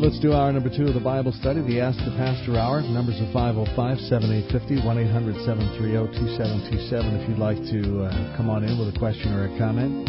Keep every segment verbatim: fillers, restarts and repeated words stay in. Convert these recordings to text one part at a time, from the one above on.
let's do hour number two of the Bible study, the Ask the Pastor Hour. Numbers are five oh five, seven eight five oh, one eight hundred, seven three oh, two seven two seven if you'd like to uh, come on in with a question or a comment.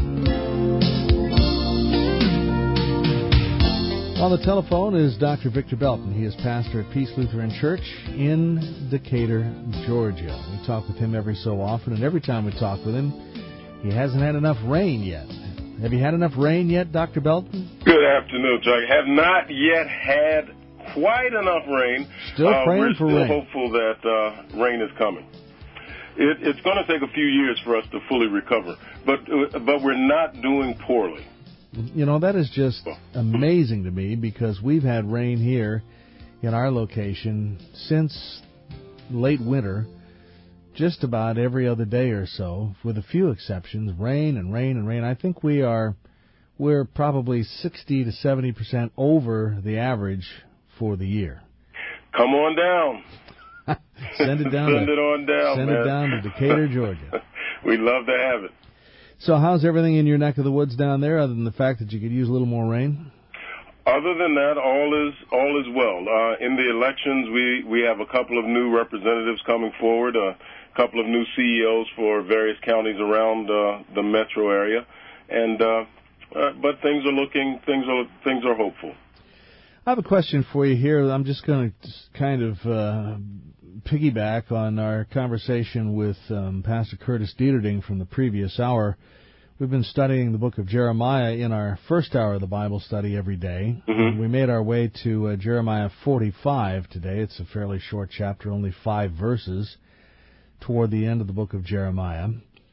On the telephone is Doctor Victor Belton. He is pastor at Peace Lutheran Church in Decatur, Georgia. We talk with him every so often, and every time we talk with him, he hasn't had enough rain yet. Have you had enough rain yet, Doctor Belton? Good afternoon, Chuck. Have not yet had quite enough rain. Still uh, praying we're for still rain. hopeful that uh, rain is coming. It, it's going to take a few years for us to fully recover, but uh, but we're not doing poorly. You know, that is just amazing to me because we've had rain here in our location since late winter, just about every other day or so, with a few exceptions, rain and rain and rain. I think we are we're probably sixty to seventy percent over the average for the year. Come on down. Send it down. Send to, it on down, Send man. it down to Decatur, Georgia. We'd love to have it. So how's everything in your neck of the woods down there, other than the fact that you could use a little more rain? Other than that, all is all is well. Uh, in the elections, we, we have a couple of new representatives coming forward, a couple of new C E Os for various counties around uh, the metro area, and uh, uh, but things are looking things are things are hopeful. I have a question for you here. I'm just going to kind of uh, piggyback on our conversation with um, Pastor Curtis Dieterding from the previous hour. We've been studying the book of Jeremiah in our first hour of the Bible study every day. Mm-hmm. We made our way to uh, Jeremiah forty-five today. It's a fairly short chapter, only five verses, toward the end of the book of Jeremiah.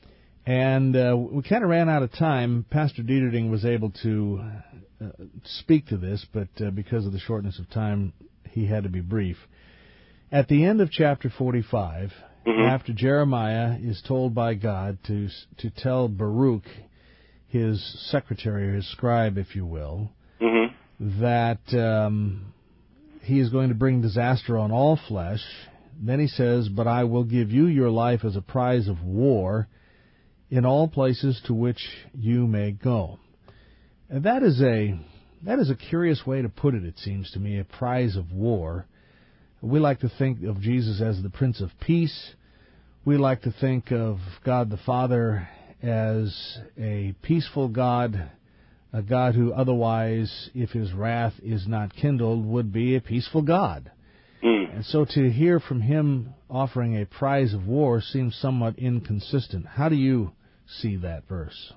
And uh, we kind of ran out of time. Pastor Dieterding was able to uh, speak to this, but uh, because of the shortness of time, he had to be brief. At the end of chapter forty-five, mm-hmm. after Jeremiah is told by God to to tell Baruch, his secretary, or his scribe, if you will, mm-hmm. that um, he is going to bring disaster on all flesh, then he says, "But I will give you your life as a prize of war in all places to which you may go." And that is a that is a curious way to put it, it seems to me, a prize of war. We like to think of Jesus as the Prince of Peace. We like to think of God the Father as a peaceful God, a God who otherwise, if his wrath is not kindled, would be a peaceful God. Mm. And so to hear from him offering a prize of war seems somewhat inconsistent. How do you see that verse?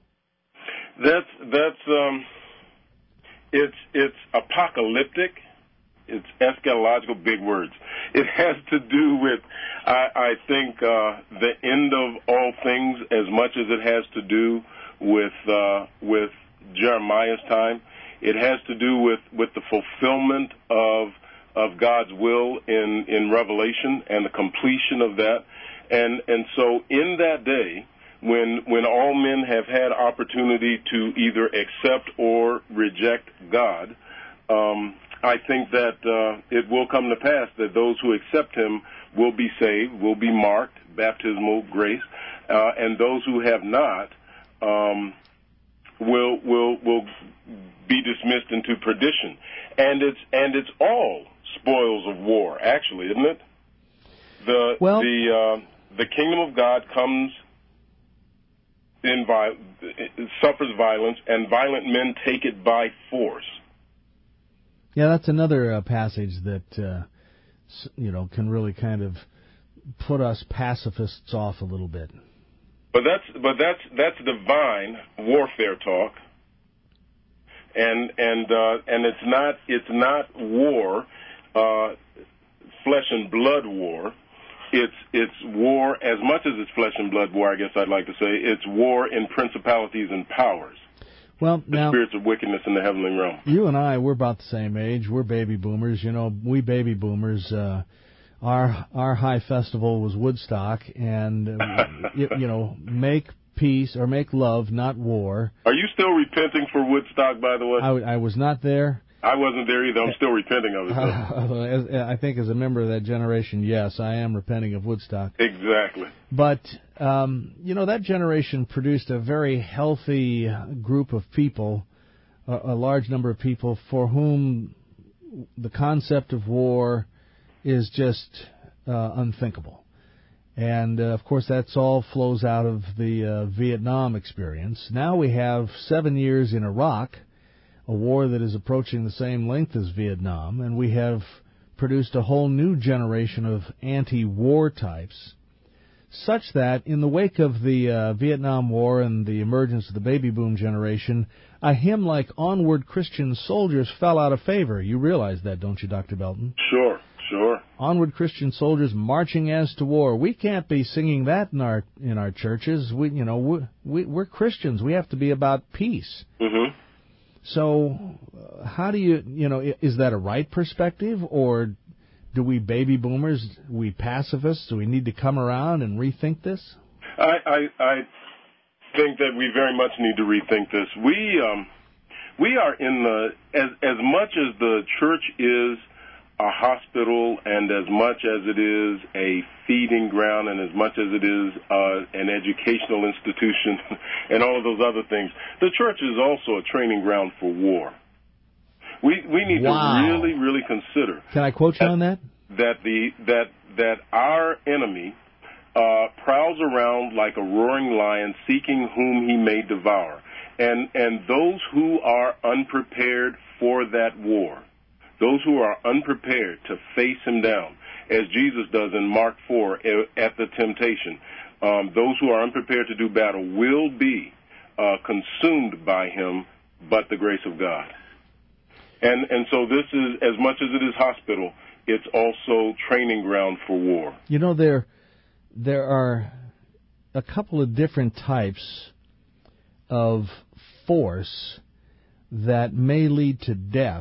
That's that's um, it's it's apocalyptic. It's eschatological, big words. It has to do with, I, I think, uh, the end of all things as much as it has to do with uh, with Jeremiah's time. It has to do with, with the fulfillment of of God's will in, in Revelation and the completion of that. And and so in that day, when when all men have had opportunity to either accept or reject God, um, I think that uh, it will come to pass that those who accept him will be saved, will be marked, baptismal grace, uh, and those who have not um, will will will be dismissed into perdition. And it's and it's all spoils of war, actually, isn't it? The well, the uh, the kingdom of God comes in vi- suffers violence, and violent men take it by force. Yeah, that's another uh, passage that, uh, you know, can really kind of put us pacifists off a little bit. But that's but that's that's divine warfare talk, and and uh, and it's not it's not war, uh, flesh and blood war. It's it's war as much as it's flesh and blood war. I guess I'd like to say it's war in principalities and powers. Well, the now, spirits of wickedness in the heavenly realm. You and I, we're about the same age. We're baby boomers. You know, we baby boomers, uh, our our high festival was Woodstock, and, uh, you, you know, make peace or make love, not war. Are you still repenting for Woodstock, by the way? I, I was not there. I wasn't there either. I'm still repenting of it, though. Uh, I think as a member of that generation, yes, I am repenting of Woodstock. Exactly. But, um, you know, that generation produced a very healthy group of people, a, a large number of people for whom the concept of war is just uh, unthinkable. And, uh, of course, that's all flows out of the uh, Vietnam experience. Now we have seven years in Iraq, a war that is approaching the same length as Vietnam, and we have produced a whole new generation of anti-war types, such that in the wake of the uh, Vietnam War and the emergence of the baby boom generation, a hymn like Onward Christian Soldiers fell out of favor. You realize that, don't you, Doctor Belton? Sure, sure. Onward Christian Soldiers marching as to war. We can't be singing that in our in our churches. We, you know, we, we, we're Christians. We have to be about peace. Mm-hmm. So, uh, how do you, you know, is that a right perspective, or do we baby boomers, we pacifists, do we need to come around and rethink this? I, I, I think that we very much need to rethink this. We um, we are in the, as as much as the church is a hospital and as much as it is a feeding ground and as much as it is uh, an educational institution and all of those other things, the church is also a training ground for war. We we need wow. to really, really consider. Can I quote you that, on that? That the that that our enemy uh, prowls around like a roaring lion, seeking whom he may devour, and and those who are unprepared for that war, those who are unprepared to face him down, as Jesus does in Mark four at the temptation, um, those who are unprepared to do battle will be uh, consumed by him, but the grace of God. And and so this is, as much as it is hospital, it's also training ground for war. You know, there there are a couple of different types of force that may lead to death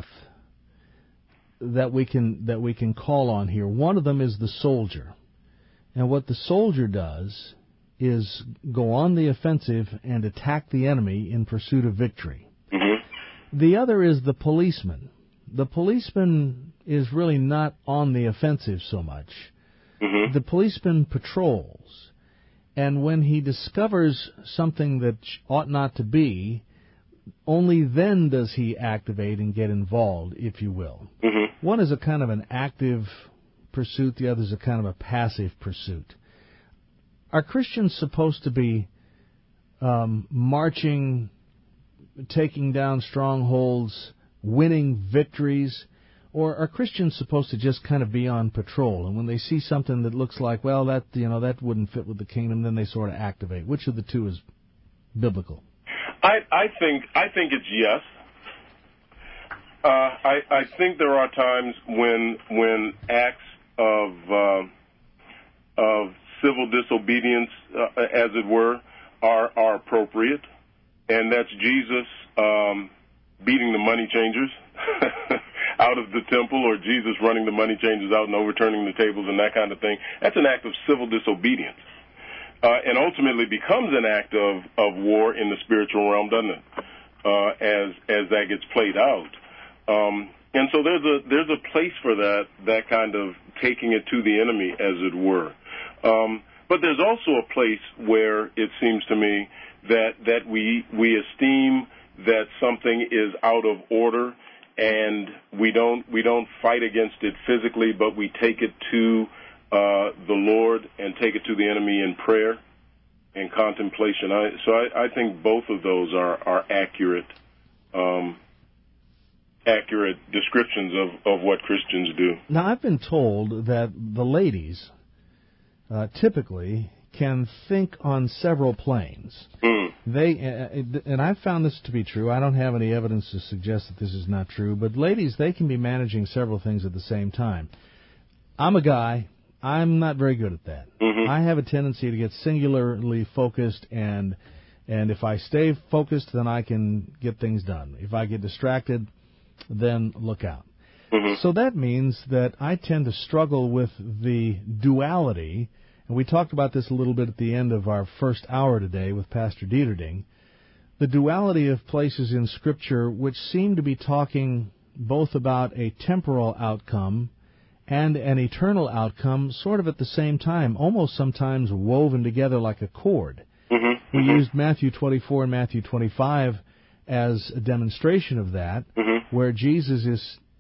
that we can that we can call on here. One of them is the soldier. And what the soldier does is go on the offensive and attack the enemy in pursuit of victory. Mm-hmm. The other is the policeman. The policeman is really not on the offensive so much. Mm-hmm. The policeman patrols, and when he discovers something that ought not to be, only then does he activate and get involved, if you will. Mm-hmm. One is a kind of an active pursuit, the other is a kind of a passive pursuit. Are Christians supposed to be um, marching, taking down strongholds, winning victories, or are Christians supposed to just kind of be on patrol, and when they see something that looks like, well, that you know that wouldn't fit with the kingdom, then they sort of activate? Which of the two is biblical? I, I think I think it's yes. Uh, I, I think there are times when when acts of uh, of civil disobedience, uh, as it were, are are appropriate, and that's Jesus um, beating the money changers out of the temple, or Jesus running the money changers out and overturning the tables and that kind of thing. That's an act of civil disobedience. Uh, and ultimately becomes an act of, of war in the spiritual realm, doesn't it? Uh, as as that gets played out, um, and so there's a there's a place for that that kind of taking it to the enemy, as it were. Um, but there's also a place where it seems to me that that we we esteem that something is out of order, and we don't we don't fight against it physically, but we take it to Uh, the Lord and take it to the enemy in prayer and contemplation. I, so I, I think both of those are, are accurate um, accurate descriptions of, of what Christians do. Now, I've been told that the ladies uh, typically can think on several planes. Mm. They uh, and I've found this to be true. I don't have any evidence to suggest that this is not true, but ladies, they can be managing several things at the same time. I'm a guy. I'm not very good at that. Mm-hmm. I have a tendency to get singularly focused, and and if I stay focused, then I can get things done. If I get distracted, then look out. Mm-hmm. So that means that I tend to struggle with the duality, and we talked about this a little bit at the end of our first hour today with Pastor Dieterding, the duality of places in Scripture which seem to be talking both about a temporal outcome and an eternal outcome sort of at the same time, almost sometimes woven together like a cord. Mm-hmm. We mm-hmm. used Matthew twenty-four and Matthew twenty-five as a demonstration of that, mm-hmm. where Jesus is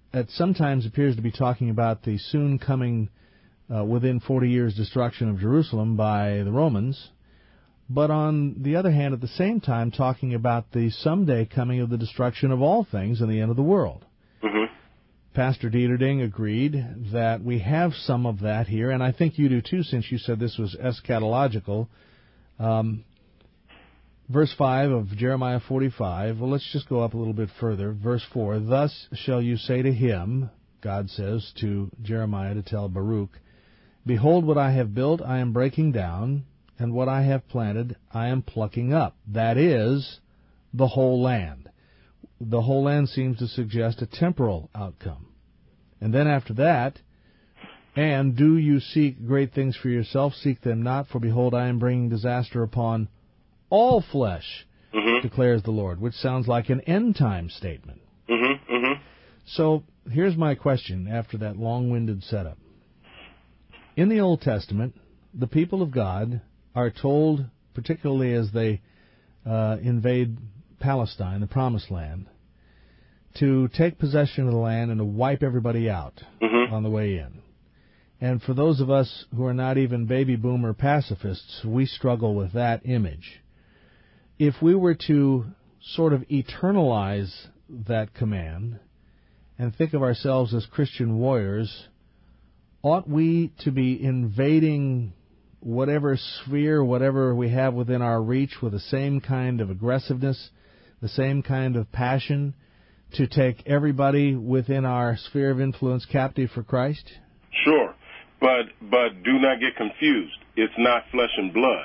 it sometimes appears to be talking about the soon coming, uh, within forty years, destruction of Jerusalem by the Romans, but on the other hand, at the same time, talking about the someday coming of the destruction of all things and the end of the world. Mm-hmm. Pastor Dieterding agreed that we have some of that here, and I think you do too, since you said this was eschatological. Um, verse five of Jeremiah forty-five, well, let's just go up a little bit further. Verse four, thus shall you say to him, God says to Jeremiah to tell Baruch, behold, what I have built I am breaking down, and what I have planted I am plucking up. That is the whole land. The whole land seems to suggest a temporal outcome. And then after that, and do you seek great things for yourself? Seek them not, for behold, I am bringing disaster upon all flesh, mm-hmm. declares the Lord, which sounds like an end-time statement. Mm-hmm. Mm-hmm. So here's my question after that long-winded setup. In the Old Testament, the people of God are told, particularly as they uh, invade Palestine, the Promised Land, to take possession of the land and to wipe everybody out mm-hmm. on the way in. And for those of us who are not even baby boomer pacifists, we struggle with that image. If we were to sort of eternalize that command and think of ourselves as Christian warriors, ought we to be invading whatever sphere, whatever we have within our reach with the same kind of aggressiveness, the same kind of passion, to take everybody within our sphere of influence captive for Christ? Sure, but but do not get confused. It's not flesh and blood.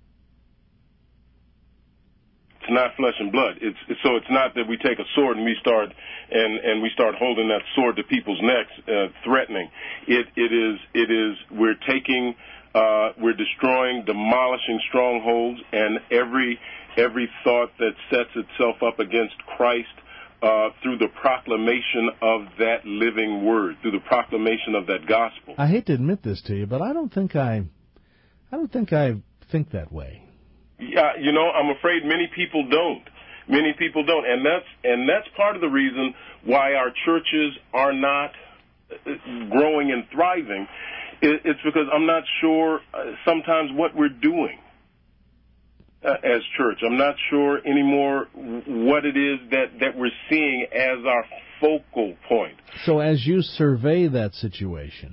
It's not flesh and blood. It's so it's not that we take a sword and we start and, and we start holding that sword to people's necks, uh, threatening. It it is it is we're taking uh, we're destroying, demolishing strongholds, and every every thought that sets itself up against Christ uh, through the proclamation of that living word, through the proclamation of that gospel. I hate to admit this to you, but I don't think I, I don't think I think that way. Yeah, you know, I'm afraid many people don't. Many people don't, and that's and that's part of the reason why our churches are not growing and thriving. It's because I'm not sure sometimes what we're doing uh, as church. I'm not sure anymore what it is that, that we're seeing as our focal point. So as you survey that situation,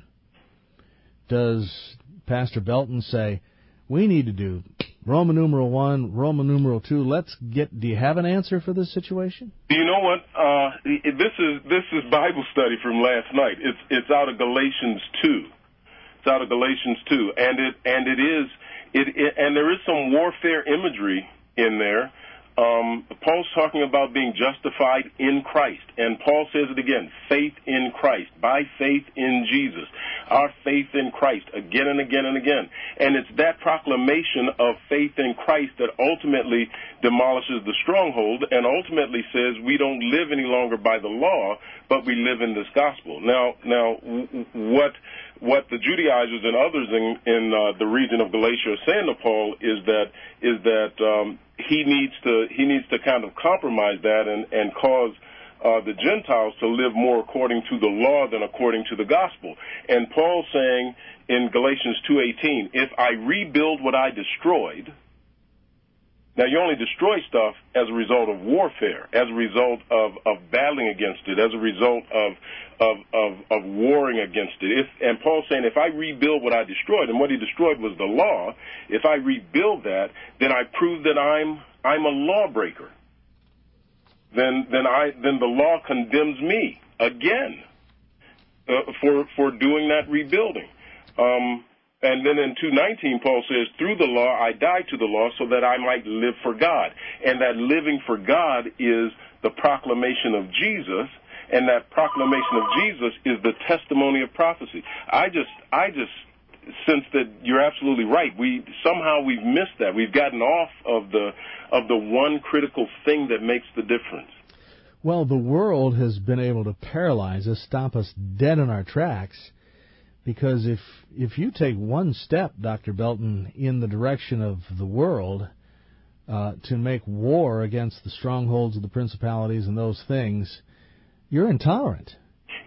does Pastor Belton say, we need to do Roman numeral one, Roman numeral two, let's get, do you have an answer for this situation? You know what, uh, this is, this is Bible study from last night. It's, it's out of Galatians two. It's out of Galatians two. And it, and it is, it, it and there is some warfare imagery in there. Um, Paul's talking about being justified in Christ. And Paul says it again, faith in Christ, by faith in Jesus. Our faith in Christ, again and again and again. And it's that proclamation of faith in Christ that ultimately demolishes the stronghold and ultimately says we don't live any longer by the law, but we live in this gospel. Now, now, what what the Judaizers and others in, in uh, the region of Galatia are saying to Paul is that is that um, he needs to he needs to kind of compromise that and and cause uh, the Gentiles to live more according to the law than according to the gospel. And Paul's saying in Galatians two eighteen, if I rebuild what I destroyed. Now, you only destroy stuff as a result of warfare, as a result of, of battling against it, as a result of of, of of warring against it. If, and Paul's saying, if I rebuild what I destroyed, and what he destroyed was the law, if I rebuild that, then I prove that I'm I'm a lawbreaker. Then then I then the law condemns me again uh, for for doing that rebuilding. Um, And then in two nineteen, Paul says, through the law I died to the law so that I might live for God. And that living for God is the proclamation of Jesus, and that proclamation of Jesus is the testimony of prophecy. I just, I just sense that you're absolutely right. We somehow we've missed that. We've gotten off of the of the one critical thing that makes the difference. Well, the world has been able to paralyze us, stop us dead in our tracks. Because if if you take one step, Doctor Belton, in the direction of the world uh, to make war against the strongholds of the principalities and those things, you're intolerant.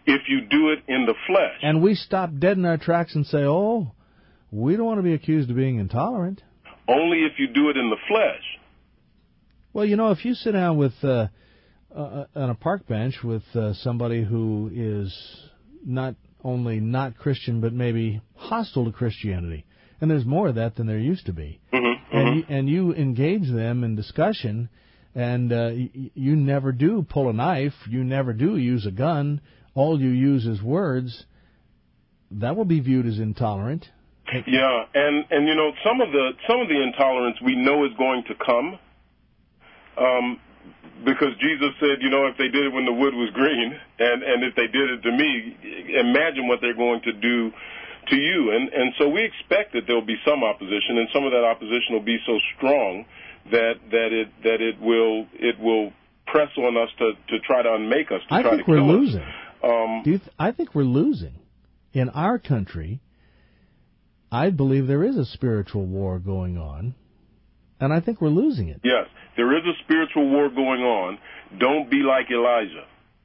if you do it in the flesh. And we stop dead in our tracks and say, oh, we don't want to be accused of being intolerant. Only if you do it in the flesh. Well, you know, if you sit down with uh, uh, on a park bench with uh, somebody who is not only not Christian, but maybe hostile to Christianity, and there's more of that than there used to be, mm-hmm, and, mm-hmm. You, and you engage them in discussion, and uh, y- you never do pull a knife, you never do use a gun, all you use is words, that will be viewed as intolerant. Yeah, and, and you know, some of the some of the intolerance we know is going to come, um, because Jesus said, you know, if they did it when the wood was green, and, and if they did it to me, imagine what they're going to do to you. And, and so we expect that there will be some opposition, and some of that opposition will be so strong that that it that it will it will press on us to, to try to unmake us, to I try think to we're kill losing. us. Um, Do you th- I think we're losing. In our country, I believe there is a spiritual war going on, and I think we're losing it. Yes, there is a spiritual war going on. Don't be like Elijah.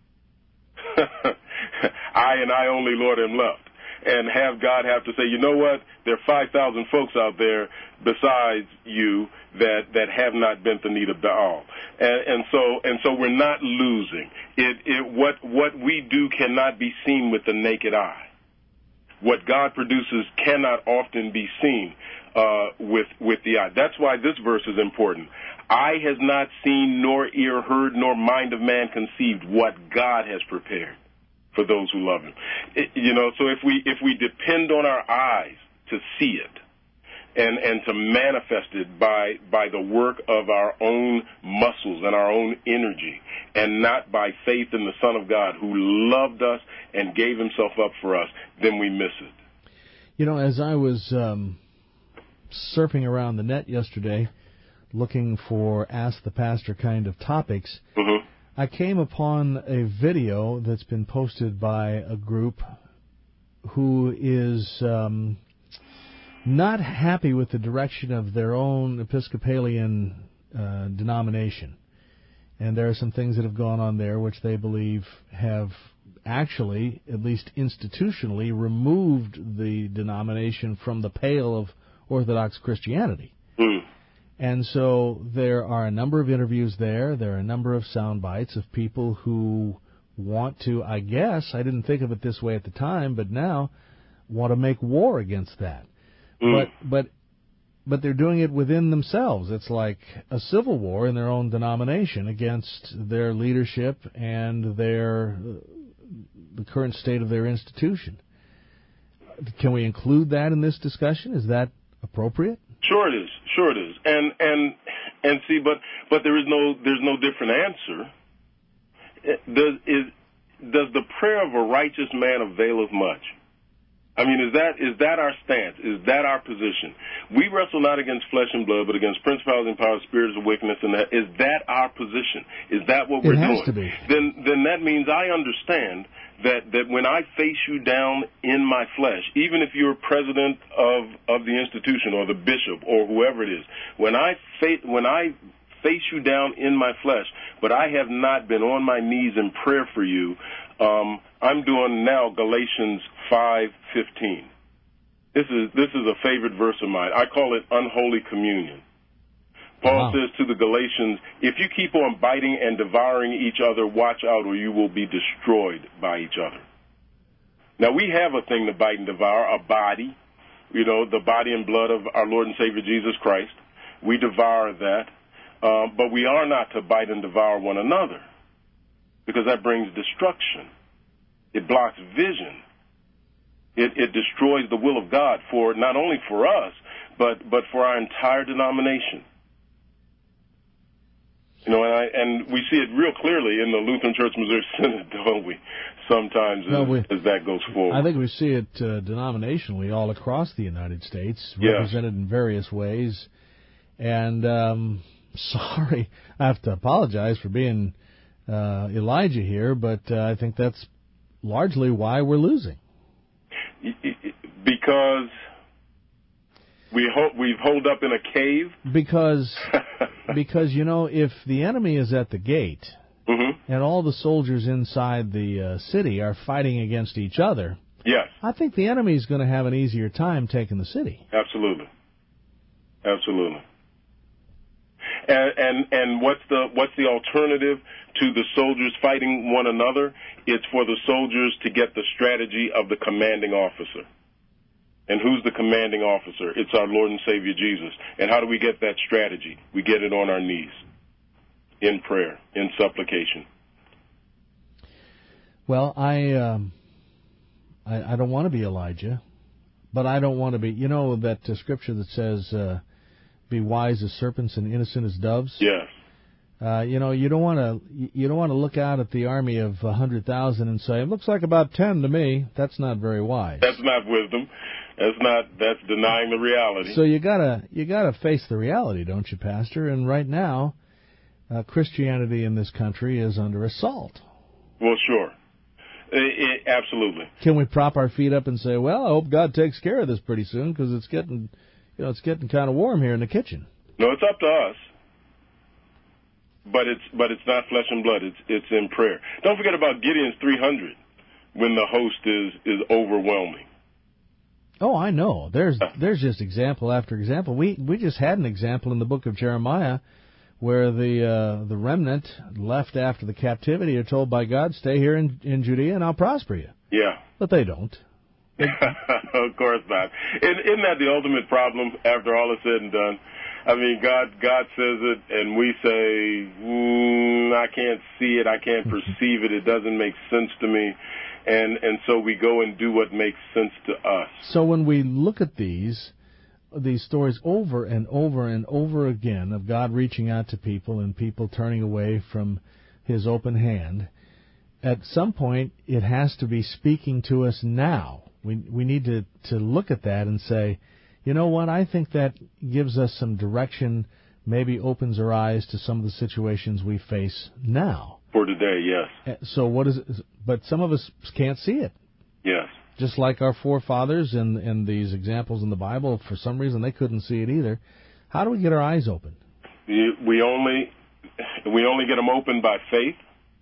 I and I only, Lord, am left. And have God have to say, you know what, there are five thousand folks out there besides you that, that have not bent the knee to Baal. And, and so and so we're not losing. It, it what what we do cannot be seen with the naked eye. What God produces cannot often be seen uh, with with the eye. That's why this verse is important. Eye has not seen, nor ear heard, nor mind of man conceived what God has prepared for those who love Him. It, you know, so if we if we depend on our eyes to see it, and and to manifest it by by the work of our own muscles and our own energy, and not by faith in the Son of God who loved us and gave Himself up for us, then we miss it. You know, as I was um, surfing around the net yesterday, looking for Ask the Pastor kind of topics, mm-hmm. I came upon a video that's been posted by a group who is um, not happy with the direction of their own Episcopalian uh, denomination. And there are some things that have gone on there which they believe have actually, at least institutionally, removed the denomination from the pale of Orthodox Christianity. Mm. And so there are a number of interviews there. There are a number of sound bites of people who want to, I guess, I didn't think of it this way at the time, but now want to make war against that. Mm. But but but they're doing it within themselves. It's like a civil war in their own denomination against their leadership and their the current state of their institution. Can we include that in this discussion? Is that appropriate? Sure it is. Sure it is. And and and see, but but there is no there's no different answer. Does is does the prayer of a righteous man availeth much? I mean, is that is that our stance? Is that our position? We wrestle not against flesh and blood, but against principalities and powers, spirits of wickedness. And that is that our position? Is that what we're it has doing? To be. Then then that means I understand that that when I face you down in my flesh, even if you're president of of the institution or the bishop or whoever it is, when I face when I face you down in my flesh, but I have not been on my knees in prayer for you. Um, I'm doing now Galatians five fifteen. This is this is a favorite verse of mine. I call it unholy communion. Paul Wow. says to the Galatians, if you keep on biting and devouring each other, watch out or you will be destroyed by each other. Now, we have a thing to bite and devour, a body, you know, the body and blood of our Lord and Savior Jesus Christ. We devour that, um, but we are not to bite and devour one another because that brings destruction. It blocks vision. It, it destroys the will of God for not only for us, but, but for our entire denomination. You know, and, I, and we see it real clearly in the Lutheran Church Missouri Synod, don't we? Sometimes no, as, we, as that goes forward. I think we see it uh, denominationally all across the United States, Yeah. represented in various ways. And um, sorry, I have to apologize for being uh, Elijah here, but uh, I think that's largely why we're losing. Because we ho- we've holed up in a cave? Because, because you know, if the enemy is at the gate Mm-hmm. and all the soldiers inside the uh, city are fighting against each other, yes, I think the enemy is going to have an easier time taking the city. absolutely, absolutely. And, and and what's the what's the alternative to the soldiers fighting one another? It's for the soldiers to get the strategy of the commanding officer. And who's the commanding officer? It's our Lord and Savior Jesus. And how do we get that strategy? We get it on our knees, in prayer, in supplication. Well, I um, I, I don't want to be Elijah, but I don't want to be. You know that uh, scripture that says, uh, "Be wise as serpents and innocent as doves." Yes. Uh, you know, you don't want to you don't want to look out at the army of a hundred thousand and say, "It looks like about ten to me." That's not very wise. That's not wisdom. That's not. That's denying the reality. So you gotta you gotta face the reality, don't you, Pastor? And right now, uh, Christianity in this country is under assault. Well, sure. It, it, absolutely. Can we prop our feet up and say, "Well, I hope God takes care of this pretty soon because it's getting, you know, it's getting kind of warm here in the kitchen." No, it's up to us. But it's but it's not flesh and blood. It's it's in prayer. Don't forget about Gideon's three hundred when the host is is overwhelming. Oh, I know. There's there's just example after example. We we just had an example in the book of Jeremiah where the uh, the remnant left after the captivity are told by God, "Stay here in, in Judea and I'll prosper you." Yeah. But they don't. They, of course not. Isn't, isn't that the ultimate problem after all is said and done? I mean, God God says it, and we say, mm, I can't see it, I can't perceive it, it doesn't make sense to me, and and so we go and do what makes sense to us. So when we look at these these stories over and over and over again of God reaching out to people and people turning away from His open hand, at some point it has to be speaking to us now. We we need to, to look at that and say, you know what, I think that gives us some direction, maybe opens our eyes to some of the situations we face now. For today, yes. So what is it? But some of us can't see it. Yes. Just like our forefathers in, in these examples in the Bible, for some reason they couldn't see it either. How do we get our eyes open? We only, we only get them open by faith.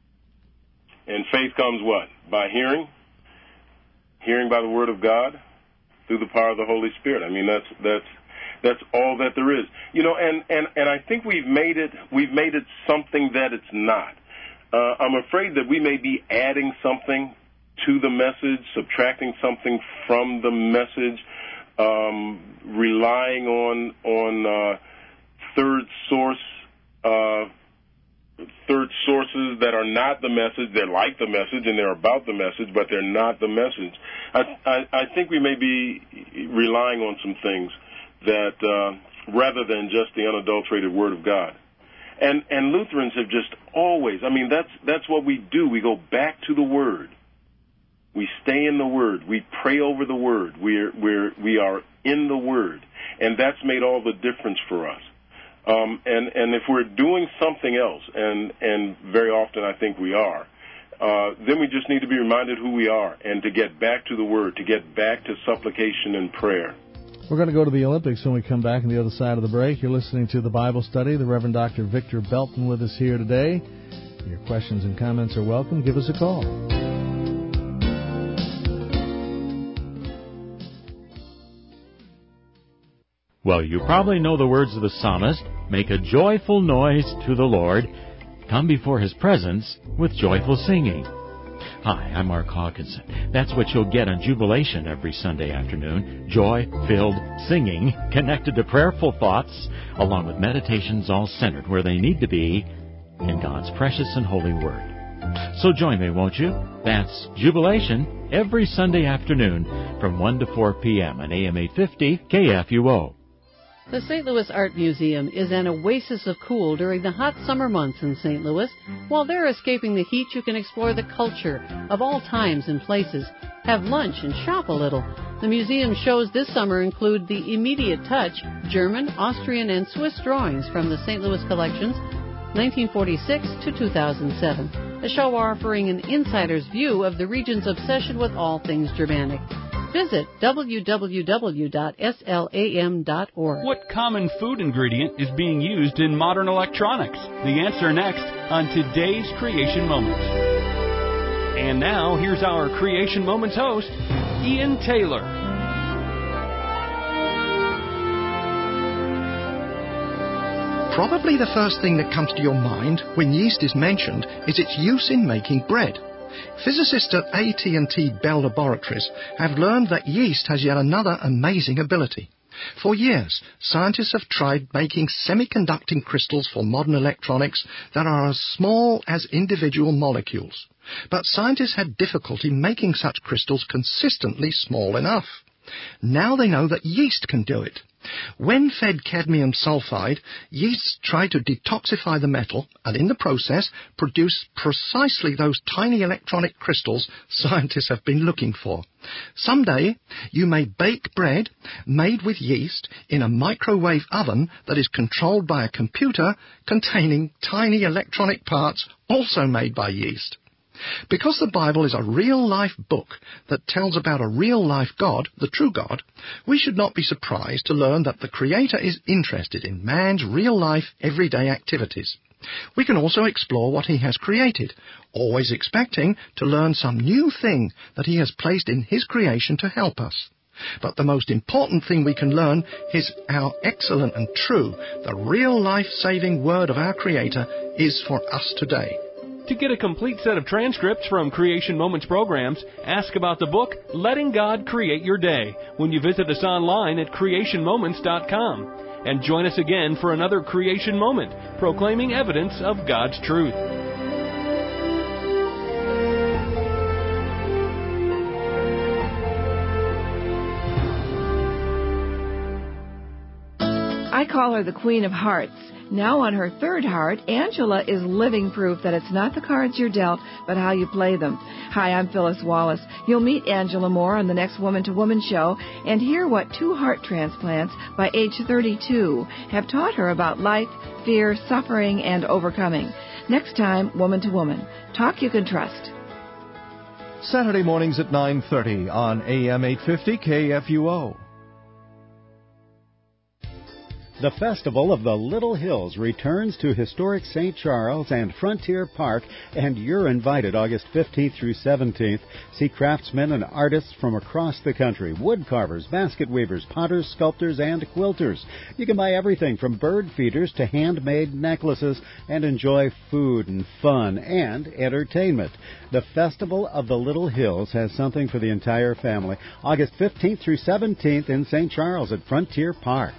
And faith comes what? By hearing. Hearing by the Word of God. Through the power of the Holy Spirit. I mean, that's that's that's all that there is. You know, and, and, and I think we've made it we've made it something that it's not. Uh, I'm afraid that we may be adding something to the message, subtracting something from the message, um, relying on on uh, third source uh, third sources that are not the message. They're like the message and they're about the message, but they're not the message. I, I, I think we may be relying on some things that, uh, rather than just the unadulterated Word of God. And, and Lutherans have just always, I mean, that's, that's what we do. We go back to the Word. We stay in the Word. We pray over the Word. We're, we're, we are in the Word. And that's made all the difference for us. Um, and, and if we're doing something else, and, and very often I think we are, uh, then we just need to be reminded who we are and to get back to the Word, to get back to supplication and prayer. We're going to go to the Olympics when we come back on the other side of the break. You're listening to the Bible Study. The Reverend Doctor Victor Belton with us here today. Your questions and comments are welcome. Give us a call. Well, you probably know the words of the psalmist, "Make a joyful noise to the Lord. Come before His presence with joyful singing." Hi, I'm Mark Hawkinson. That's what you'll get on Jubilation every Sunday afternoon. Joy-filled singing connected to prayerful thoughts, along with meditations all centered where they need to be in God's precious and holy Word. So join me, won't you? That's Jubilation every Sunday afternoon from one to four p.m. on A M eight fifty K F U O. The Saint Louis Art Museum is an oasis of cool during the hot summer months in Saint Louis. While they're escaping the heat, you can explore the culture of all times and places, have lunch, and shop a little. The museum shows this summer include The Immediate Touch, German, Austrian, and Swiss drawings from the Saint Louis collections, nineteen forty-six to two thousand seven. A show offering an insider's view of the region's obsession with all things Germanic. Visit w w w dot slam dot org. What common food ingredient is being used in modern electronics? The answer next on today's Creation Moments. And now, here's our Creation Moments host, Ian Taylor. Probably the first thing that comes to your mind when yeast is mentioned is its use in making bread. Physicists at A T and T Bell Laboratories have learned that yeast has yet another amazing ability. For years, scientists have tried making semiconducting crystals for modern electronics that are as small as individual molecules. But scientists had difficulty making such crystals consistently small enough. Now they know that yeast can do it. When fed cadmium sulfide, yeasts try to detoxify the metal and in the process produce precisely those tiny electronic crystals scientists have been looking for. Someday you may bake bread made with yeast in a microwave oven that is controlled by a computer containing tiny electronic parts also made by yeast. Because the Bible is a real-life book that tells about a real-life God, the true God, we should not be surprised to learn that the Creator is interested in man's real-life, everyday activities. We can also explore what He has created, always expecting to learn some new thing that He has placed in His creation to help us. But the most important thing we can learn is how excellent and true the real life-saving Word of our Creator is for us today. To get a complete set of transcripts from Creation Moments programs, ask about the book Letting God Create Your Day when you visit us online at creation moments dot com. And join us again for another Creation Moment, proclaiming evidence of God's truth. I call her the Queen of Hearts. Now on her third heart, Angela is living proof that it's not the cards you're dealt, but how you play them. Hi, I'm Phyllis Wallace. You'll meet Angela Moore on the next Woman to Woman show and hear what two heart transplants by age thirty-two have taught her about life, fear, suffering, and overcoming. Next time, Woman to Woman. Talk you can trust. Saturday mornings at nine thirty on A M eight fifty K F U O. The Festival of the Little Hills returns to historic Saint Charles and Frontier Park, and you're invited August fifteenth through seventeenth. See craftsmen and artists from across the country, wood carvers, basket weavers, potters, sculptors, and quilters. You can buy everything from bird feeders to handmade necklaces and enjoy food and fun and entertainment. The Festival of the Little Hills has something for the entire family. August fifteenth through seventeenth in Saint Charles at Frontier Park.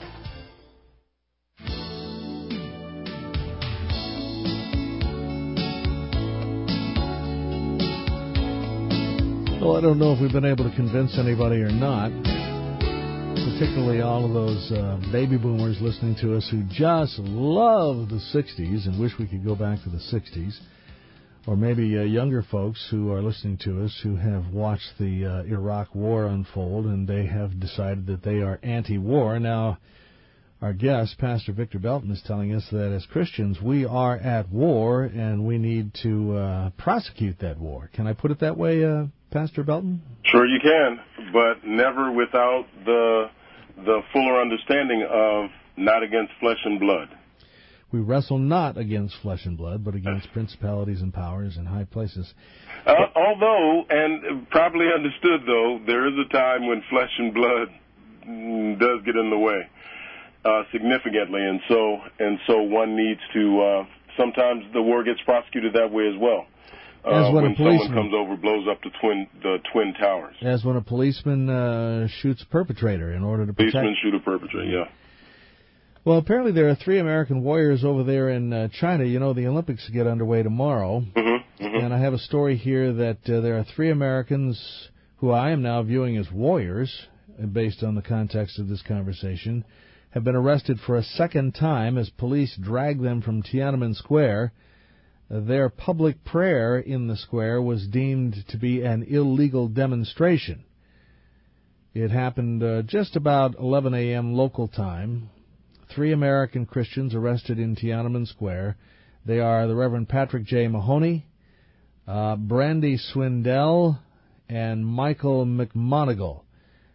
Well, I don't know if we've been able to convince anybody or not, particularly all of those uh, baby boomers listening to us who just love the sixties and wish we could go back to the sixties, or maybe uh, younger folks who are listening to us who have watched the uh, Iraq War unfold and they have decided that they are anti-war. Now, our guest, Pastor Victor Belton, is telling us that as Christians, we are at war and we need to uh, prosecute that war. Can I put it that way, uh, Pastor Belton? Sure you can, but never without the the fuller understanding of not against flesh and blood. We wrestle not against flesh and blood, but against principalities and powers in high places. Uh, although, and probably understood, though, there is a time when flesh and blood does get in the way. Uh, significantly, and so and so one needs to. Uh, sometimes the war gets prosecuted that way as well. Uh, as when, when a policeman someone comes over, blows up the twin the twin towers. As when a policeman uh, shoots a perpetrator in order to protect. Policemen shoot a perpetrator, yeah. Well, apparently there are three American warriors over there in uh, China. You know, the Olympics get underway tomorrow, mm-hmm, mm-hmm. and I have a story here that uh, there are three Americans who I am now viewing as warriors, based on the context of this conversation, have been arrested for a second time as police drag them from Tiananmen Square. Uh, their public prayer in the square was deemed to be an illegal demonstration. It happened uh, just about eleven a.m. local time. Three American Christians arrested in Tiananmen Square. They are the Reverend Patrick J. Mahoney, uh, Brandy Swindell, and Michael McMonigal.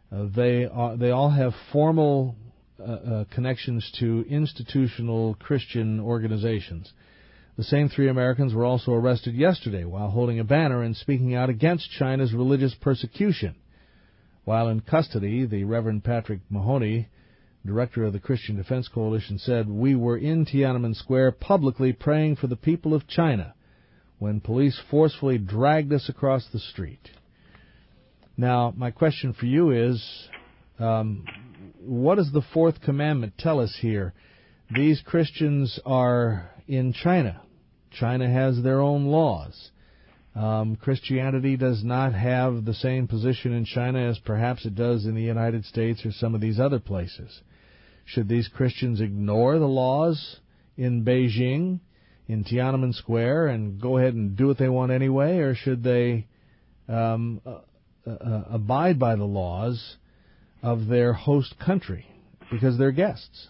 Uh, they are, they all have formal uh, uh, connections to institutional Christian organizations. The same three Americans were also arrested yesterday while holding a banner and speaking out against China's religious persecution. While in custody, the Reverend Patrick Mahoney, director of the Christian Defense Coalition, said, "We were in Tiananmen Square publicly praying for the people of China when police forcefully dragged us across the street." Now, my question for you is, um, what does the fourth commandment tell us here? These Christians are in China. China has their own laws. Um, Christianity does not have the same position in China as perhaps it does in the United States or some of these other places. Should these Christians ignore the laws in Beijing, in Tiananmen Square, and go ahead and do what they want anyway, or should they um, uh, uh, abide by the laws of their host country because they're guests?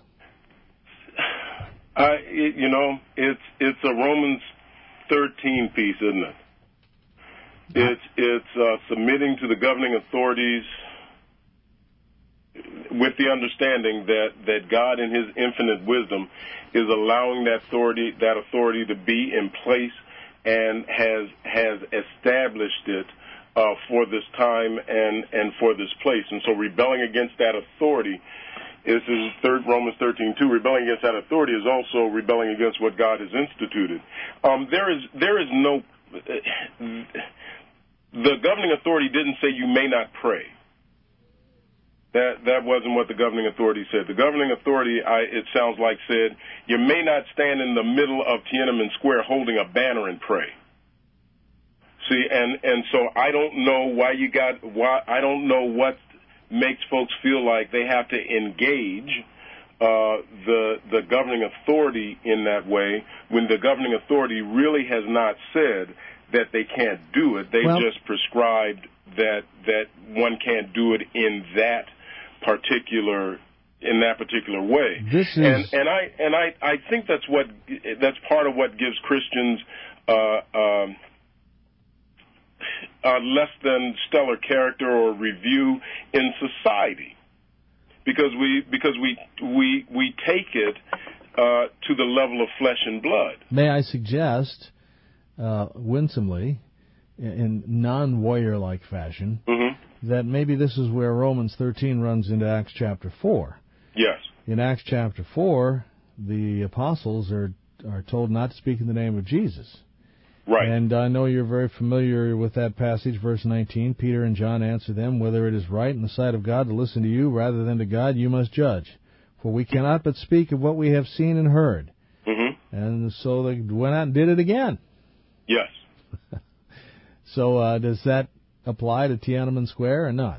I, it, you know, it's it's a Romans thirteen piece, isn't it? It's it's uh, submitting to the governing authorities with the understanding that, that God, in His infinite wisdom, is allowing that authority that authority to be in place and has has established it uh, for this time and, and for this place. And so, rebelling against that authority, this is third Romans thirteen two. Rebelling against that authority is also rebelling against what God has instituted. Um, there is there is no. The governing authority didn't say you may not pray. That that wasn't what the governing authority said. The governing authority, I, it sounds like, said you may not stand in the middle of Tiananmen Square holding a banner and pray. See, and and so I don't know why you got why I don't know what makes folks feel like they have to engage uh, the the governing authority in that way when the governing authority really has not said that they can't do it. They well, just prescribed that that one can't do it in that particular in that particular way. This is and and I and I, I think that's what that's part of what gives Christians uh, um, uh, less than stellar character or review in society, because we because we we we take it uh, to the level of flesh and blood. May I suggest, uh, winsomely, in non-warrior-like fashion, mm-hmm. that maybe this is where Romans thirteen runs into Acts chapter four. Yes. In Acts chapter four, the apostles are are told not to speak in the name of Jesus. Right. And I know you're very familiar with that passage, verse nineteen. Peter and John answer them, "Whether it is right in the sight of God to listen to you rather than to God, you must judge. For we cannot but speak of what we have seen and heard." Mm-hmm. And so they went out and did it again. Yes. So uh, does that apply to Tiananmen Square or not?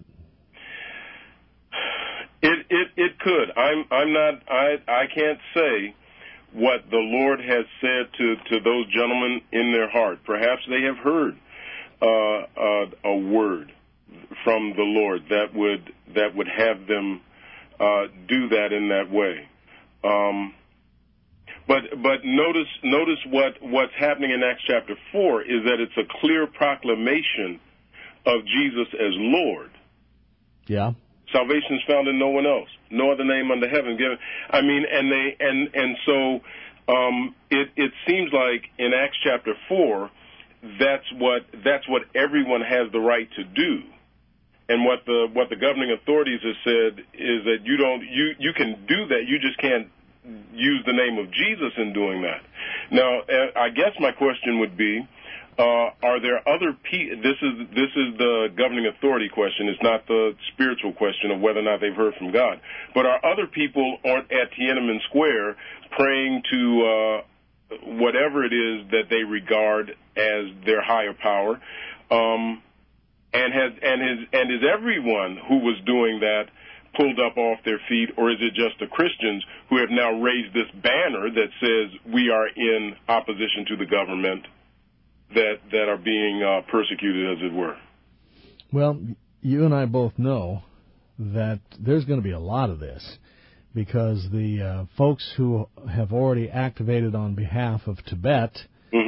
It it it could. I'm I'm not. I I can't say what the Lord has said to, to those gentlemen in their heart. Perhaps they have heard uh, uh, a word from the Lord that would that would have them uh, do that in that way. Um, but but notice notice what, what's happening in Acts chapter four is that it's a clear proclamation of Jesus as Lord. Yeah. Salvation is found in no one else, no other name under heaven given. I mean, and they and and so um, it it seems like in Acts chapter four, that's what that's what everyone has the right to do, and what the what the governing authorities have said is that you don't you you can do that, you just can't use the name of Jesus in doing that. Now, I guess my question would be, Uh, are there other pe- this is this is the governing authority question. It's not the spiritual question of whether or not they've heard from God. But are other people on, at Tiananmen Square praying to uh, whatever it is that they regard as their higher power? Um, and has and is and is everyone who was doing that pulled up off their feet, or is it just the Christians who have now raised this banner that says we are in opposition to the government that that are being uh, persecuted, as it were? Well, you and I both know that there's going to be a lot of this, because the uh, folks who have already activated on behalf of Tibet mm-hmm.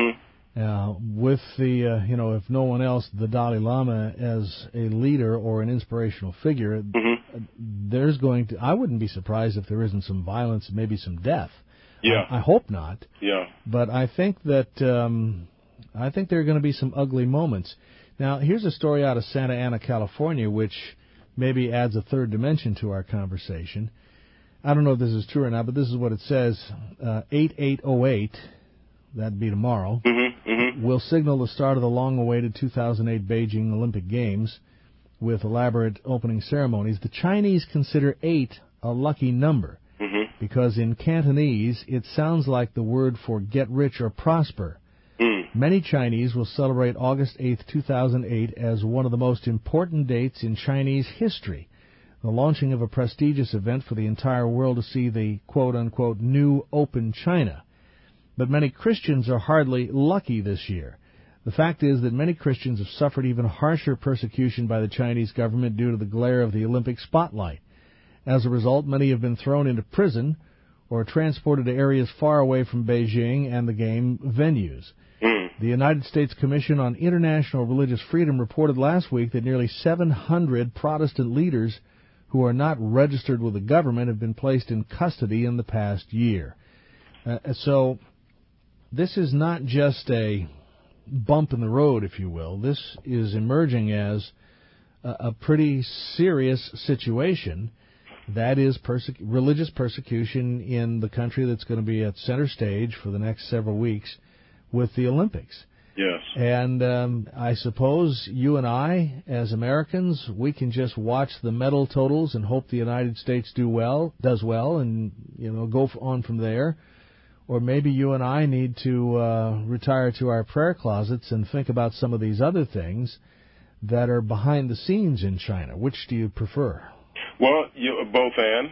Uh, with the, uh, you know, if no one else, the Dalai Lama as a leader or an inspirational figure, mm-hmm. there's going to, I wouldn't be surprised if there isn't some violence, maybe some death. Yeah. I, I hope not. Yeah. But I think that, um, I think there are going to be some ugly moments. Now, here's a story out of Santa Ana, California, which maybe adds a third dimension to our conversation. I don't know if this is true or not, but this is what it says. Uh, eighty-eight oh eight, that'd be tomorrow, mm-hmm, mm-hmm. will signal the start of the long-awaited two thousand eight Beijing Olympic Games with elaborate opening ceremonies. The Chinese consider eight a lucky number mm-hmm. because in Cantonese it sounds like the word for get rich or prosper. Mm. Many Chinese will celebrate August eighth, two thousand eight as one of the most important dates in Chinese history, the launching of a prestigious event for the entire world to see the quote-unquote new open China. But many Christians are hardly lucky this year. The fact is that many Christians have suffered even harsher persecution by the Chinese government due to the glare of the Olympic spotlight. As a result, many have been thrown into prison or transported to areas far away from Beijing and the game venues. Mm. The United States Commission on International Religious Freedom reported last week that nearly seven hundred Protestant leaders who are not registered with the government have been placed in custody in the past year. Uh, so this is not just a bump in the road, if you will. This is emerging as a, a pretty serious situation. That is perse- religious persecution in the country that's going to be at center stage for the next several weeks with the Olympics. Yes. And um, I suppose you and I, as Americans, we can just watch the medal totals and hope the United States do well, does well, and you know go on from there. Or maybe you and I need to uh, retire to our prayer closets and think about some of these other things that are behind the scenes in China. Which do you prefer? Well, you, both and.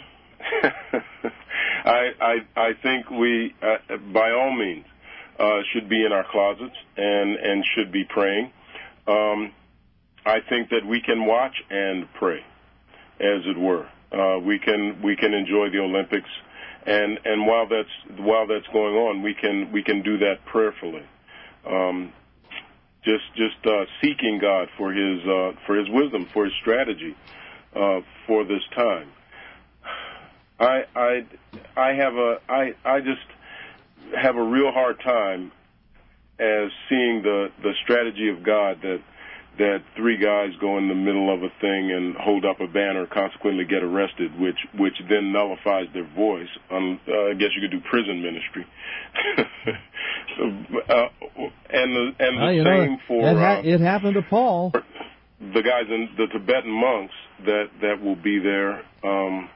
I, I I think we, uh, by all means, uh, should be in our closets and, and should be praying. Um, I think that we can watch and pray, as it were. Uh, we can we can enjoy the Olympics, and, and while that's while that's going on, we can we can do that prayerfully. Um, just just uh, seeking God for His uh, for His wisdom, for His strategy. Uh, for this time, I I I have a I I just have a real hard time as seeing the, the strategy of God that that three guys go in the middle of a thing and hold up a banner, consequently get arrested, which which then nullifies their voice. Um, uh, I guess you could do prison ministry, uh, and the and the well, same know, for it, ha- uh, it happened to Paul. The guys in the Tibetan monks that, that will be there. Um,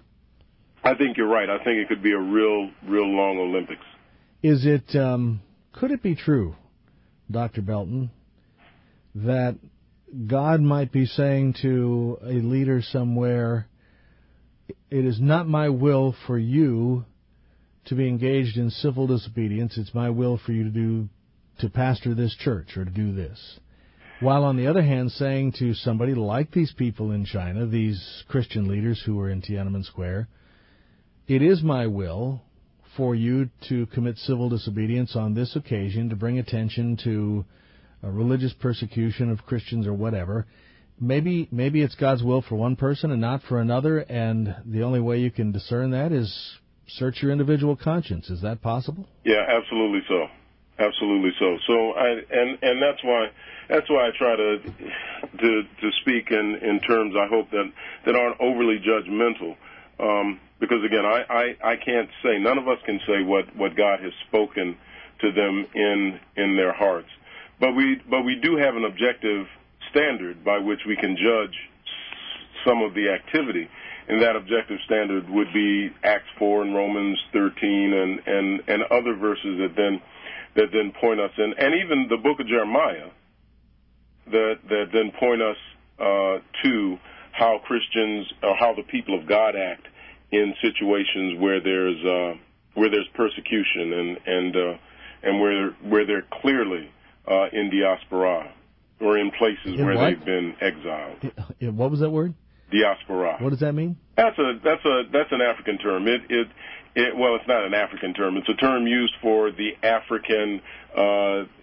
I think you're right. I think it could be a real, real long Olympics. Is it, um, could it be true, Doctor Belton, that God might be saying to a leader somewhere, it is not my will for you to be engaged in civil disobedience. It's my will for you to do, to pastor this church or to do this. While on the other hand saying to somebody like these people in China, these Christian leaders who are in Tiananmen Square, it is my will for you to commit civil disobedience on this occasion to bring attention to a religious persecution of Christians or whatever. Maybe maybe it's God's will for one person and not for another, and the only way you can discern that is search your individual conscience. Is that possible? Yeah, absolutely so. Absolutely so. So I and and that's why that's why I try to to to speak in, in terms I hope that, that aren't overly judgmental. Um, because again, I, I, I can't say, none of us can say what, what God has spoken to them in in their hearts. But we but we do have an objective standard by which we can judge some of the activity. And that objective standard would be Acts four and Romans thirteen and, and, and other verses that then that then point us in, and even the book of Jeremiah that that then point us uh, to how Christians or how the people of God act in situations where there's uh, where there's persecution and and uh, and where where they're clearly uh, in diaspora or in places in where what? they've been exiled. In, what was that word? Diaspora. What does that mean? That's a that's a that's an African term. It it it well, it's not an African term. It's a term used for the African uh,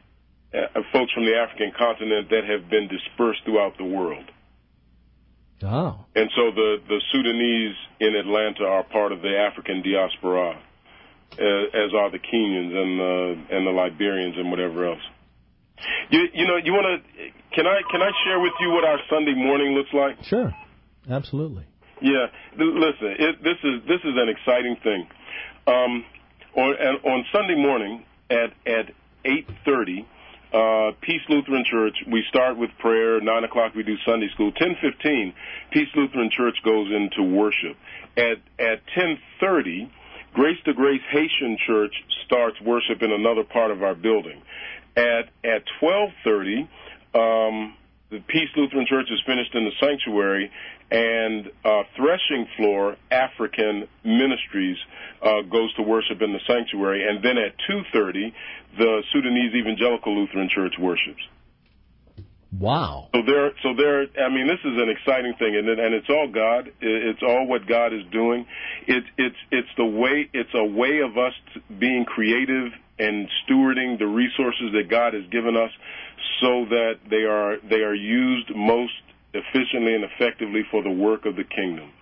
uh, folks from the African continent that have been dispersed throughout the world. Oh. And so the, the Sudanese in Atlanta are part of the African diaspora, uh, as are the Kenyans and uh, and the Liberians and whatever else. You you know you want to can I can I share with you what our Sunday morning looks like? Sure, absolutely. Yeah, listen, it, this is this is an exciting thing. Um, on on Sunday morning at at eight thirty. Uh, Peace Lutheran Church, we start with prayer. nine o'clock we do Sunday school. ten fifteen, Peace Lutheran Church goes into worship. At at ten thirty, Grace to Grace Haitian Church starts worship in another part of our building. At at twelve thirty, um, the Peace Lutheran Church is finished in the sanctuary, and uh, Threshing Floor African Ministries uh, goes to worship in the sanctuary. And then at two thirty, the Sudanese Evangelical Lutheran Church worships. Wow. So there, so there. I mean, this is an exciting thing, and and it's all God. It's all what God is doing. It's it's it's the way. It's a way of us being creative and stewarding the resources that God has given us, so that they are they are used most efficiently and effectively for the work of the kingdom.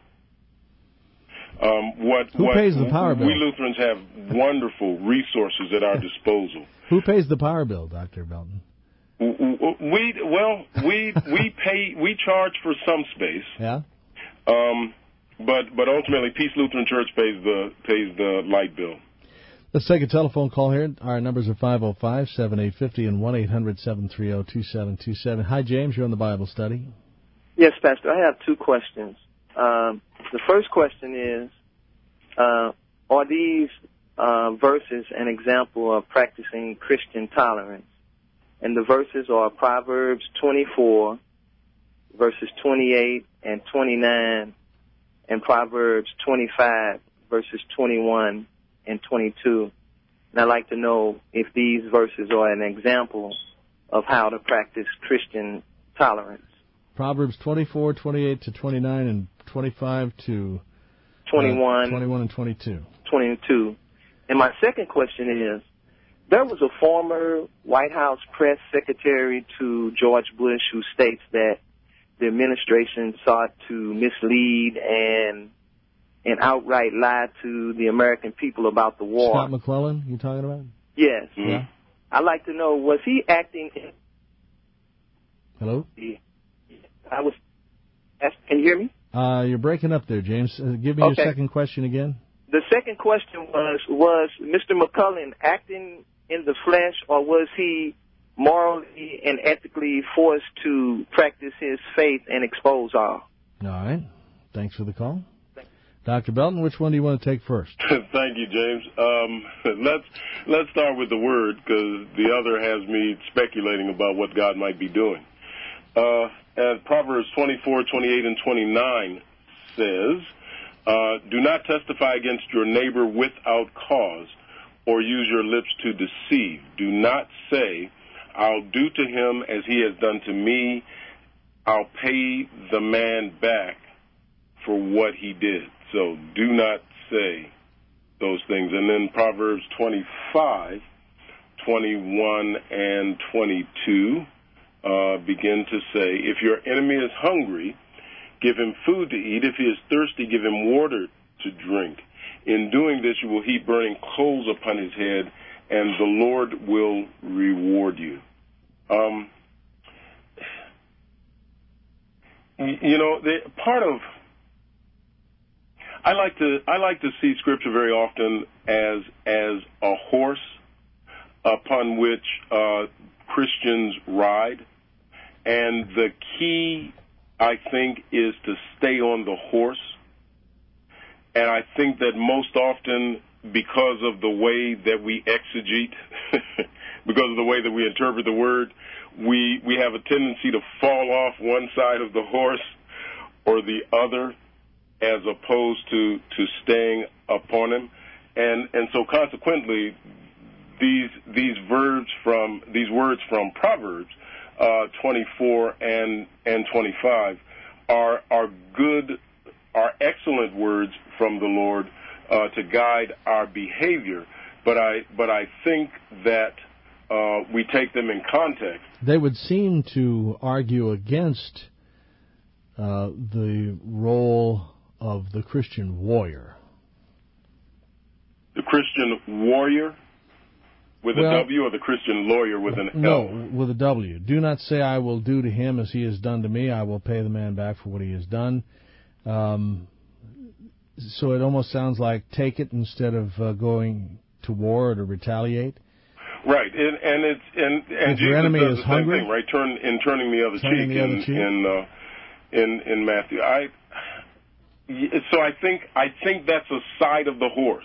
Um, what Who what pays the power bill? We Lutherans have wonderful resources at our disposal. Who pays the power bill, Doctor Belton? We well we we pay we charge for some space. Yeah. Um, but but ultimately, Peace Lutheran Church pays the pays the light bill. Let's take a telephone call here. Our numbers are five oh five, seven eight five oh and one eight hundred, seven three oh, two seven two seven. Hi, James. You're on the Bible study. Yes, Pastor. I have two questions. Um, the first question is, uh, are these uh, verses an example of practicing Christian tolerance? And the verses are Proverbs twenty-four, verses twenty-eight and twenty-nine, and Proverbs twenty-five, verses twenty-one and twenty-two. And I'd like to know if these verses are an example of how to practice Christian tolerance. Proverbs twenty-four, twenty-eight to twenty-nine, and twenty-five to twenty-one, uh, twenty-one and twenty-two. twenty-two. And my second question is, there was a former White House press secretary to George Bush who states that the administration sought to mislead and and outright lie to the American people about the war. Scott McClellan, you talking about? Yes. Yeah. I'd like to know, was he acting... Hello? I was... Can you hear me? Uh, you're breaking up there, James. Uh, give me Okay. your second question again. The second question was, was Mister McCullen acting in the flesh, or was he morally and ethically forced to practice his faith and expose all? All right. Thanks for the call. Doctor Belton, which one do you want to take first? Thank you, James. Um, let's let's start with the word, because the other has me speculating about what God might be doing. Uh, and Proverbs twenty-four, twenty-eight, and twenty-nine says, uh, do not testify against your neighbor without cause, or use your lips to deceive. Do not say, I'll do to him as he has done to me. I'll pay the man back for what he did. So do not say those things. And then Proverbs twenty-five, twenty-one, and twenty-two uh, begin to say, if your enemy is hungry, give him food to eat. If he is thirsty, give him water to drink. In doing this, you will heap burning coals upon his head, and the Lord will reward you. Um, you know, the, part of I like to I like to see Scripture very often as as a horse upon which uh, Christians ride, and the key, I think, is to stay on the horse. And I think that most often, because of the way that we exegete, because of the way that we interpret the word, we we have a tendency to fall off one side of the horse or the other, as opposed to, to staying upon him. And and so consequently, these these verbs from these words from Proverbs uh, twenty-four and and twenty-five are are good, are excellent words from the Lord uh, to guide our behavior. But I but I think that uh, we take them in context. They would seem to argue against uh, the role of the Christian warrior. The Christian warrior with well, a W, or the Christian lawyer with an L? No, with a W. Do not say, I will do to him as he has done to me. I will pay the man back for what he has done. Um, so it almost sounds like take it instead of uh, going to war or to retaliate. Right, and, and it's and, and if Jesus your enemy does is the hungry, same thing, right? Turn in turning the other turning cheek the other in cheek. in, uh, in in Matthew. I so I think I think that's a side of the horse.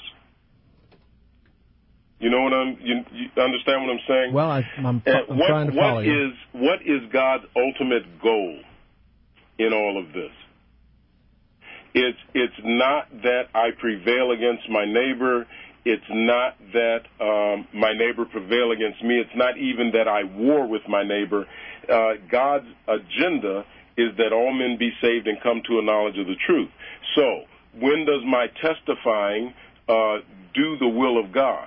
You know what I'm? You, you understand what I'm saying? Well, I, I'm, I'm what, trying to follow what you. Is, what is God's ultimate goal in all of this? It's it's not that I prevail against my neighbor. It's not that um, my neighbor prevail against me. It's not even that I war with my neighbor. Uh, God's agenda is that all men be saved and come to a knowledge of the truth. So when does my testifying uh, do the will of God?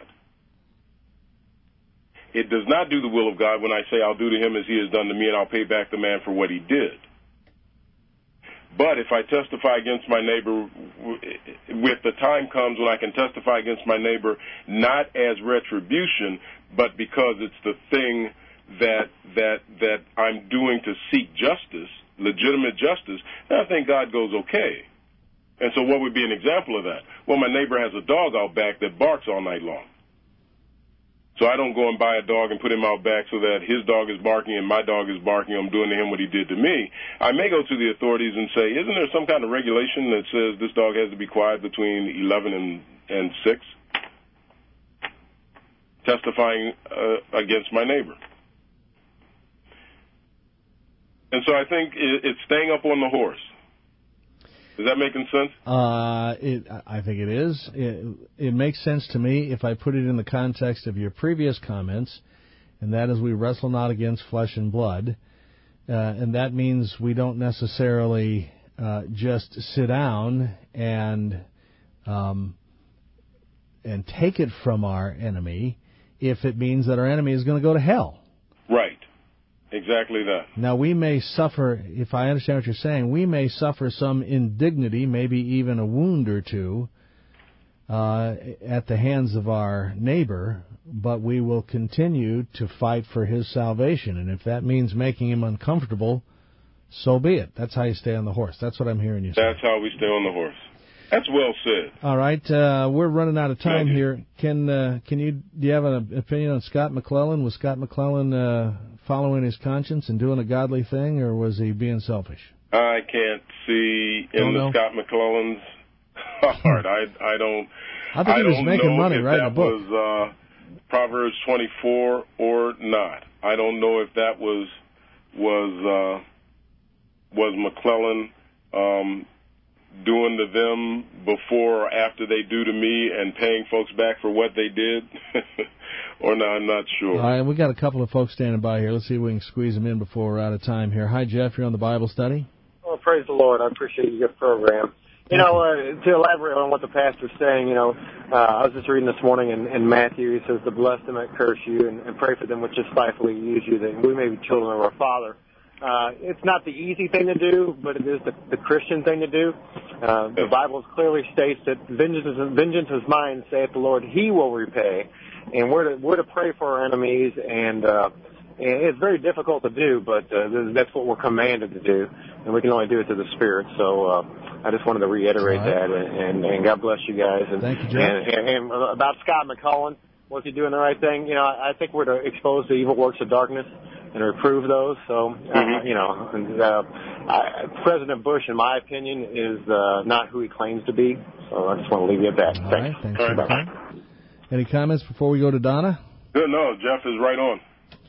It does not do the will of God when I say I'll do to him as he has done to me and I'll pay back the man for what he did. But if I testify against my neighbor, with the time comes when I can testify against my neighbor not as retribution, but because it's the thing that that that I'm doing to seek justice, legitimate justice, then I think God goes, okay. And so what would be an example of that? Well, my neighbor has a dog out back that barks all night long. So I don't go and buy a dog and put him out back so that his dog is barking and my dog is barking. I'm doing to him what he did to me. I may go to the authorities and say, isn't there some kind of regulation that says this dog has to be quiet between eleven and, and six? Testifying uh, against my neighbor. And so I think it's staying up on the horse. Is that making sense? Uh, it, I think it is. It, it makes sense to me if I put it in the context of your previous comments, and that is we wrestle not against flesh and blood, uh, and that means we don't necessarily uh, just sit down and um, and take it from our enemy if it means that our enemy is going to go to hell. Right. Exactly that. Now, we may suffer, if I understand what you're saying, we may suffer some indignity, maybe even a wound or two, uh, at the hands of our neighbor, but we will continue to fight for his salvation. And if that means making him uncomfortable, so be it. That's how you stay on the horse. That's what I'm hearing you say. That's how we stay on the horse. That's well said. All right, uh, we're running out of time here. Can uh, can you do you have an opinion on Scott McClellan? Was Scott McClellan uh, following his conscience and doing a godly thing, or was he being selfish? I can't see in don't the know. Scott McClellan's heart. I I don't. I think I he was don't making know money if writing that a book. was uh, Proverbs twenty-four or not. I don't know if that was was uh, was McClellan. Um, doing to them before or after they do to me and paying folks back for what they did? Or no, I'm not sure. All right, we got a couple of folks standing by here. Let's see if we can squeeze them in before we're out of time here. Hi, Jeff. You're on the Bible study. Well, praise the Lord. I appreciate your program. You know, uh, to elaborate on what the pastor's saying, you know, uh, I was just reading this morning in, in Matthew. He says to bless them that curse you and, and pray for them which despitefully use you, that we may be children of our Father. Uh, it's not the easy thing to do, but it is the, the Christian thing to do. Uh, the Bible clearly states that vengeance is, vengeance is mine, saith the Lord, he will repay. And we're to, we're to pray for our enemies, and, uh, and it's very difficult to do, but uh, that's what we're commanded to do, and we can only do it through the Spirit. So uh, I just wanted to reiterate right. that, and, and God bless you guys. And, Thank you, Jeff. And, and, and about Scott McClellan, was he doing the right thing? You know, I, I think we're to expose the evil works of darkness and reprove those. So, uh, Mm-hmm. you know, and, uh, I, President Bush, in my opinion, is uh, not who he claims to be. So I just want to leave you at that. All Thanks. right, thanks All for right. that. Any comments before we go to Donna? Good, no, Jeff is right on.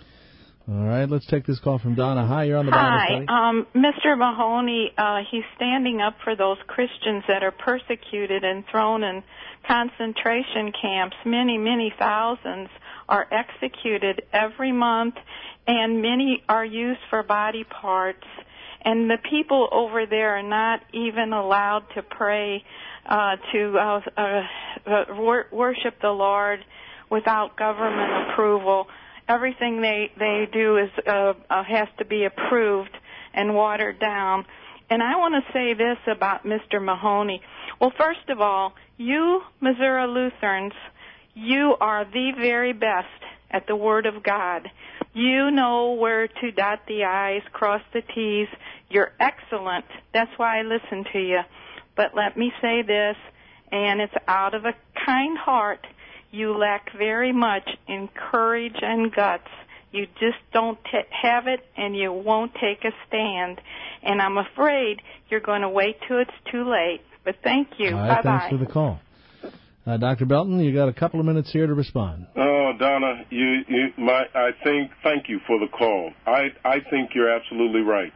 All right, let's take this call from Donna. Hi, you're on the Bible Hi, study. um, Mister Mahoney, uh, he's standing up for those Christians that are persecuted and thrown in concentration camps. Many, many thousands are executed every month, and many are used for body parts. And the people over there are not even allowed to pray, uh, to uh, uh, uh, wor- worship the Lord without government approval. everything they they do is uh, uh, has to be approved and watered down. And I want to say this about Mister Mahoney. Well, first of all, you Missouri Lutherans, you are the very best at the Word of God. You know where to dot the I's, cross the T's. You're excellent. That's why I listen to you. But let me say this, and it's out of a kind heart. You lack very much in courage and guts. You just don't t- have it, and you won't take a stand. And I'm afraid you're going to wait till it's too late. But thank you. All right, Bye-bye. thanks for the call. Uh, Doctor Belton, you got a couple of minutes here to respond. Oh, Donna, you, you, my, I think. Thank you for the call. I, I think you're absolutely right.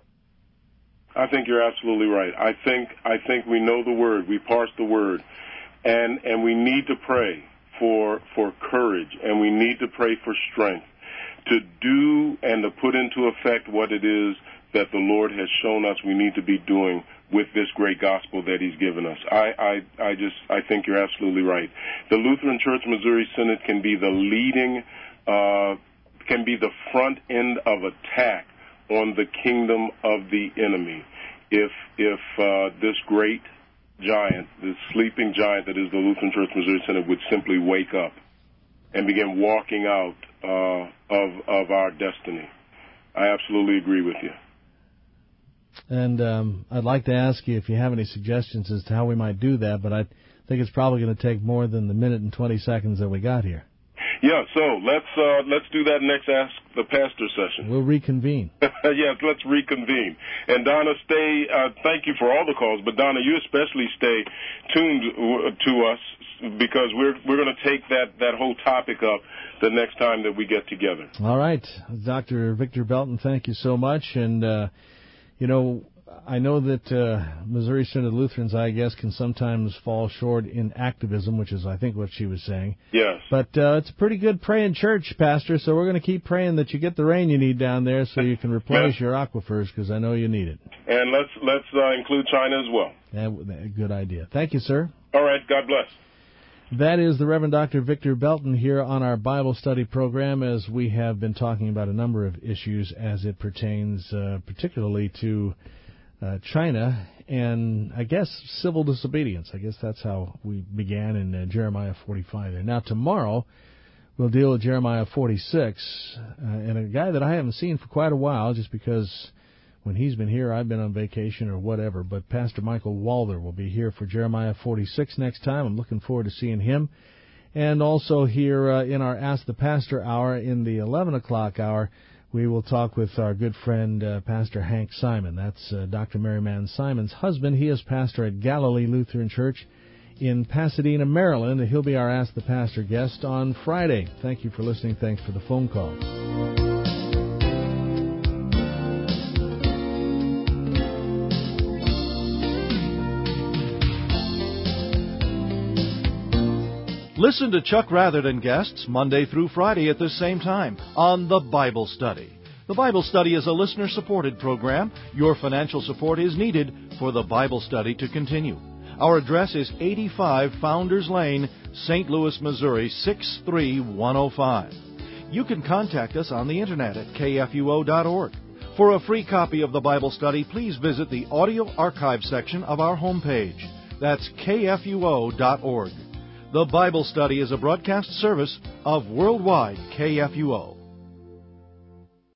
I think you're absolutely right. I think, I think we know the word. We parse the word, and and we need to pray for for courage, and we need to pray for strength to do and to put into effect what it is that the Lord has shown us we need to be doing with this great gospel that He's given us. I, I, I just, I think you're absolutely right. The Lutheran Church Missouri Synod can be the leading, uh, can be the front end of attack on the kingdom of the enemy. If, if uh, this great giant, this sleeping giant that is the Lutheran Church Missouri Synod would simply wake up and begin walking out uh, of of our destiny. I absolutely agree with you. And um, I'd like to ask you if you have any suggestions as to how we might do that, but I think it's probably going to take more than the minute and twenty seconds that we got here. Yeah, so let's uh, let's do that next Ask the Pastor session. We'll reconvene. Yes, let's reconvene. And Donna, stay. Uh, thank you for all the calls, but Donna, you especially stay tuned to us because we're we're going to take that that whole topic up the next time that we get together. All right, Doctor Victor Belton, thank you so much. And uh, you know, I know that uh, Missouri Synod Lutherans, I guess, can sometimes fall short in activism, which is, I think, what she was saying. Yes. But uh, it's a pretty good praying church, Pastor, so we're going to keep praying that you get the rain you need down there so you can replenish your aquifers, because I know you need it. And let's let's uh, include China as well. Yeah, good idea. Thank you, sir. All right, God bless. That is the Reverend Doctor Victor Belton here on our Bible study program, as we have been talking about a number of issues as it pertains uh, particularly to Uh, China, and I guess civil disobedience. I guess that's how we began in uh, Jeremiah forty-five there. Now, tomorrow, we'll deal with Jeremiah forty-six, uh, and a guy that I haven't seen for quite a while, just because when he's been here, I've been on vacation or whatever, but Pastor Michael Walther will be here for Jeremiah forty-six next time. I'm looking forward to seeing him. And also here uh, in our Ask the Pastor hour, in the eleven o'clock hour, we will talk with our good friend, uh, Pastor Hank Simon. That's uh, Doctor Maryman Simon's husband. He is pastor at Galilee Lutheran Church in Pasadena, Maryland. He'll be our Ask the Pastor guest on Friday. Thank you for listening. Thanks for the phone call. Listen to Chuck Rather and guests Monday through Friday at the same time on The Bible Study. The Bible Study is a listener-supported program. Your financial support is needed for the Bible Study to continue. Our address is eighty-five Founders Lane, Saint Louis, Missouri, six three one oh five. You can contact us on the Internet at K F U O dot org. For a free copy of the Bible Study, please visit the audio archive section of our homepage. That's K F U O dot org. The Bible Study is a broadcast service of Worldwide K F U O.